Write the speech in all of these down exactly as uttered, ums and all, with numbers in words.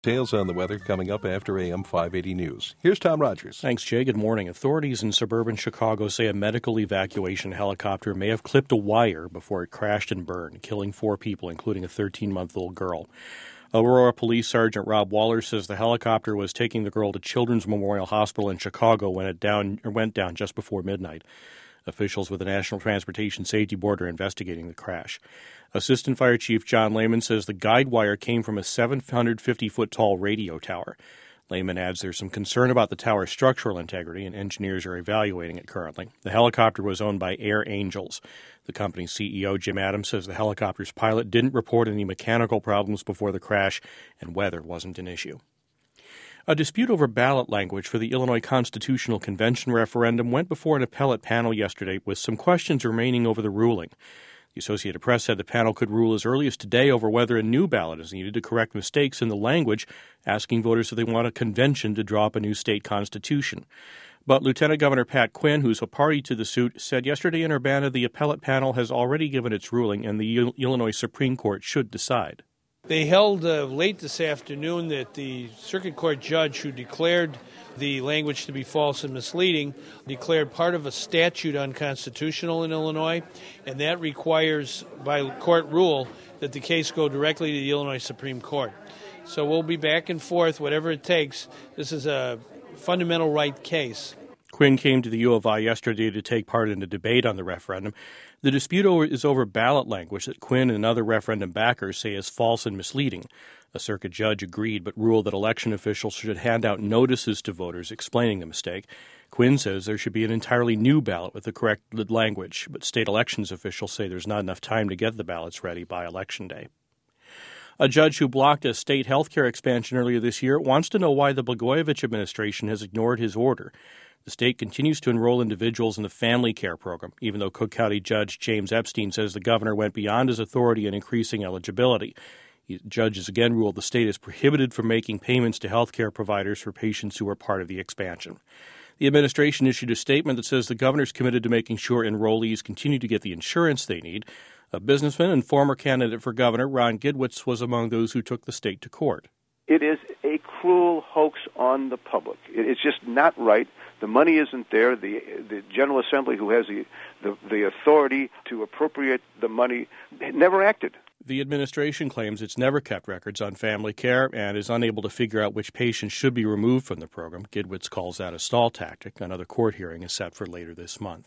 Details on the weather coming up after A M five eighty News. Here's Tom Rogers. Thanks, Jay. Good morning. Authorities in suburban Chicago say a medical evacuation helicopter may have clipped a wire before it crashed and burned, killing four people, including a thirteen-month-old girl. Aurora Police Sergeant Rob Waller says the helicopter was taking the girl to Children's Memorial Hospital in Chicago when it down, or went down just before midnight. Officials with the National Transportation Safety Board are investigating the crash. Assistant Fire Chief John Lehman says the guide wire came from a seven hundred fifty foot tall radio tower. Lehman adds there's some concern about the tower's structural integrity, and engineers are evaluating it currently. The helicopter was owned by Air Angels. The company's C E O, Jim Adams, says the helicopter's pilot didn't report any mechanical problems before the crash, and weather wasn't an issue. A dispute over ballot language for the Illinois Constitutional Convention referendum went before an appellate panel yesterday with some questions remaining over the ruling. The Associated Press said the panel could rule as early as today over whether a new ballot is needed to correct mistakes in the language, asking voters if they want a convention to draw up a new state constitution. But Lieutenant Governor Pat Quinn, who's a party to the suit, said yesterday in Urbana the appellate panel has already given its ruling and the Illinois Supreme Court should decide. They held uh, late this afternoon that the circuit court judge who declared the language to be false and misleading declared part of a statute unconstitutional in Illinois, and that requires, by court rule, that the case go directly to the Illinois Supreme Court. So we'll be back and forth, whatever it takes. This is a fundamental right case. Quinn came to the U of I yesterday to take part in a debate on the referendum. The dispute over, is over ballot language that Quinn and other referendum backers say is false and misleading. A circuit judge agreed but ruled that election officials should hand out notices to voters explaining the mistake. Quinn says there should be an entirely new ballot with the correct language, but state elections officials say there's not enough time to get the ballots ready by Election Day. A judge who blocked a state health care expansion earlier this year wants to know why the Blagojevich administration has ignored his order. The state continues to enroll individuals in the family care program, even though Cook County Judge James Epstein says the governor went beyond his authority in increasing eligibility. The judge has again ruled the state is prohibited from making payments to health care providers for patients who are part of the expansion. The administration issued a statement that says the governor is committed to making sure enrollees continue to get the insurance they need. A businessman and former candidate for governor, Ron Gidwitz, was among those who took the state to court. It is a cruel hoax on the public. It's just not right. The money isn't there. The the General Assembly, who has the, the, the authority to appropriate the money, never acted. The administration claims it's never kept records on family care and is unable to figure out which patients should be removed from the program. Gidwitz calls that a stall tactic. Another court hearing is set for later this month.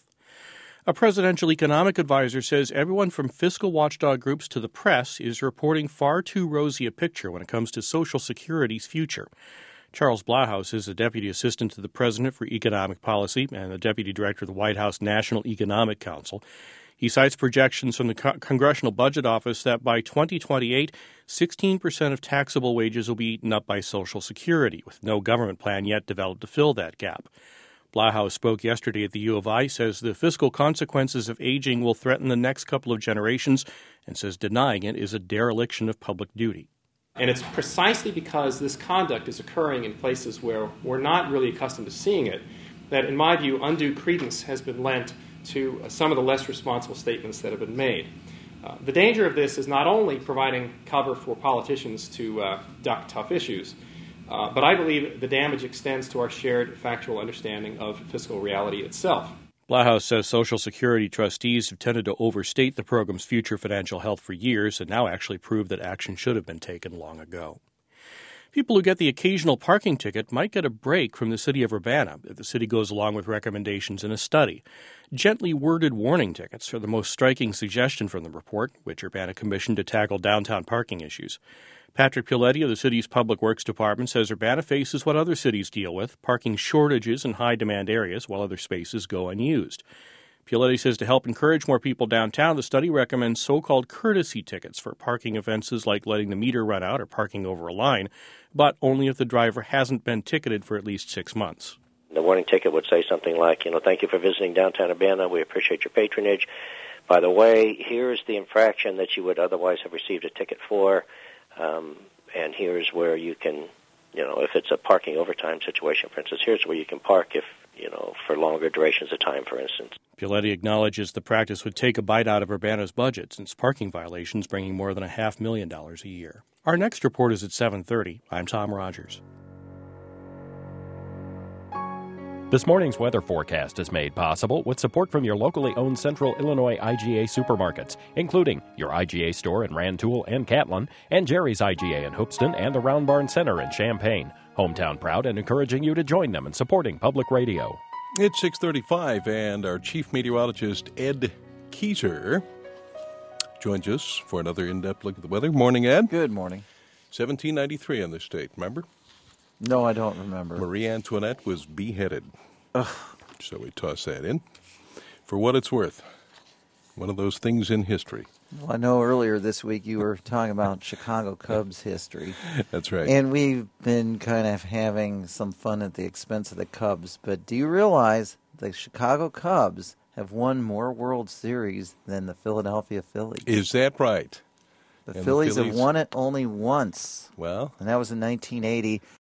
A presidential economic advisor says everyone from fiscal watchdog groups to the press is reporting far too rosy a picture when it comes to Social Security's future. Charles Blahous is the Deputy Assistant to the President for Economic Policy and the Deputy Director of the White House National Economic Council. He cites projections from the Co- Congressional Budget Office that by twenty twenty-eight, sixteen percent of taxable wages will be eaten up by Social Security, with no government plan yet developed to fill that gap. Blahous spoke yesterday at the U of I, says the fiscal consequences of aging will threaten the next couple of generations, and says denying it is a dereliction of public duty. And it's precisely because this conduct is occurring in places where we're not really accustomed to seeing it that, in my view, undue credence has been lent to uh, some of the less responsible statements that have been made. Uh, the danger of this is not only providing cover for politicians to uh, duck tough issues, uh, but I believe the damage extends to our shared factual understanding of fiscal reality itself. Blahous says Social Security trustees have tended to overstate the program's future financial health for years and now actually prove that action should have been taken long ago. People who get the occasional parking ticket might get a break from the city of Urbana if the city goes along with recommendations in a study. Gently worded warning tickets are the most striking suggestion from the report, which Urbana commissioned to tackle downtown parking issues. Patrick Piletti of the city's Public Works Department says Urbana faces what other cities deal with, parking shortages in high-demand areas while other spaces go unused. Piletti says to help encourage more people downtown, the study recommends so-called courtesy tickets for parking offenses like letting the meter run out or parking over a line, but only if the driver hasn't been ticketed for at least six months. The warning ticket would say something like, you know, thank you for visiting downtown Urbana. We appreciate your patronage. By the way, here's the infraction that you would otherwise have received a ticket for. Um, and here's where you can, you know, if it's a parking overtime situation, for instance, here's where you can park if you know, for longer durations of time, for instance. Pialetti acknowledges the practice would take a bite out of Urbana's budget, since parking violations bringing more than a half million dollars a year. Our next report is at seven thirty. I'm Tom Rogers. This morning's weather forecast is made possible with support from your locally owned Central Illinois I G A supermarkets, including your I G A store in Rantoul and Catlin, and Jerry's I G A in Hoopeston and the Round Barn Center in Champaign. Hometown proud and encouraging you to join them in supporting public radio. It's six thirty-five, and our chief meteorologist, Ed Keyser, joins us for another in-depth look at the weather. Morning, Ed. Good morning. seventeen ninety-three on this state, remember? No, I don't remember. Marie Antoinette was beheaded. Ugh. So we toss that in. For what it's worth, one of those things in history. Well, I know earlier this week you were talking about Chicago Cubs history. That's right. And we've been kind of having some fun at the expense of the Cubs. But do you realize the Chicago Cubs have won more World Series than the Philadelphia Phillies? Is that right? The And Phillies, the Phillies have won it only once. Well, and that was in nineteen eighty.